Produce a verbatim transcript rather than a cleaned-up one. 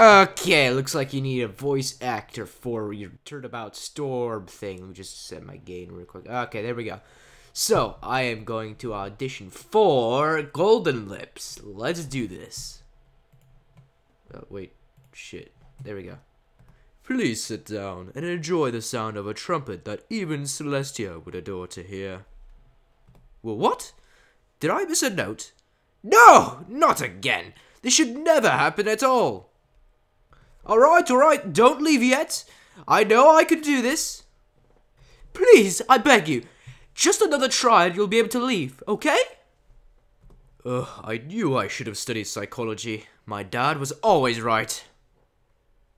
Okay, looks like you need a voice actor for your turnabout storm thing. Let me just set my gain real quick. Okay, there we go. So, I am going to audition for Golden Lips. Let's do this. Oh, wait. Shit. There we go. Please sit down and enjoy the sound of a trumpet that even Celestia would adore to hear. Well, what? Did I miss a note? No! Not again! This should never happen at all! Alright, alright, don't leave yet. I know I can do this. Please, I beg you. Just another try and you'll be able to leave, okay? Ugh, I knew I should have studied psychology. My dad was always right.